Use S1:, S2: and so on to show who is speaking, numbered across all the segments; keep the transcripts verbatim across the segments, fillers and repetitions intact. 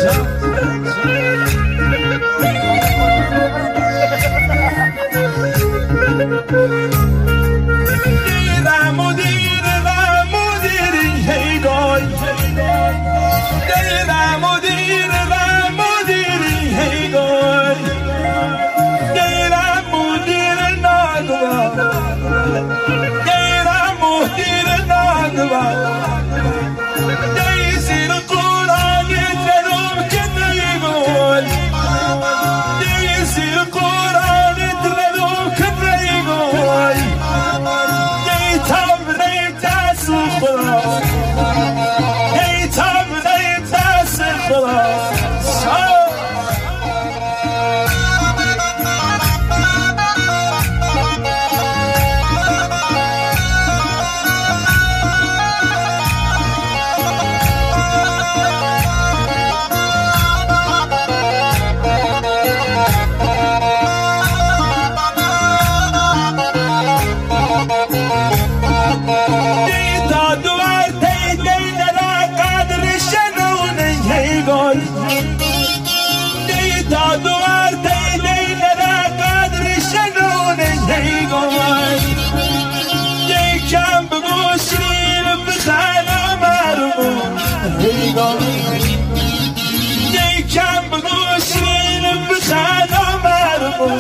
S1: یکم بگوشین بخدا مرمون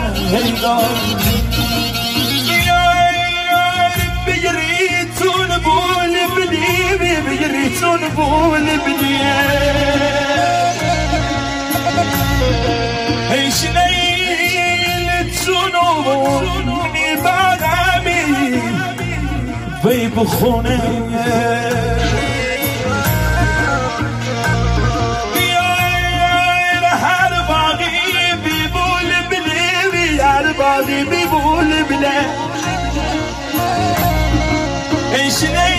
S1: بگریتون بول بلی بگریتون بول بلی ایش نیلتون میبادمی بی بخونه باقی بیبول بله ایش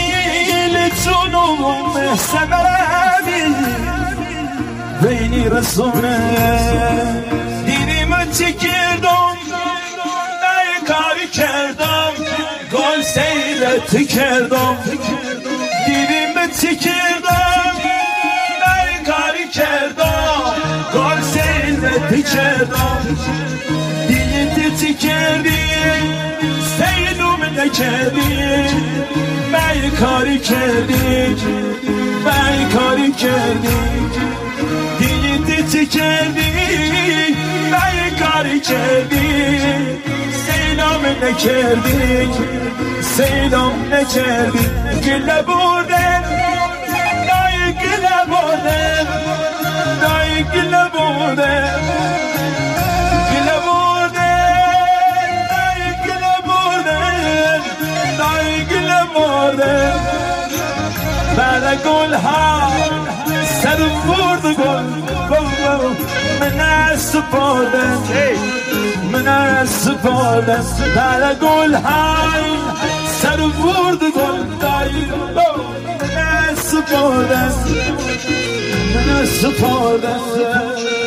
S1: نیلتونم سمرمی بینی رسونه دیدیم چی کردم نه کاری کردم گل سیرت کردم دیدیم چی کردم نه کاری کردم گل سیرت کردم چی کردی سیدوم نکردی من کاری کردی من کاری کردی دیگه چی کردی من کاری کردی سیدوم نکردی سیدوم نکردی گله بودن دای گله بودن دای گله بودن گله بودن بعد گل ها سر ورد گل من سپردم من سپردم بعد گل ها سر ورد گل من سپردم من سپردم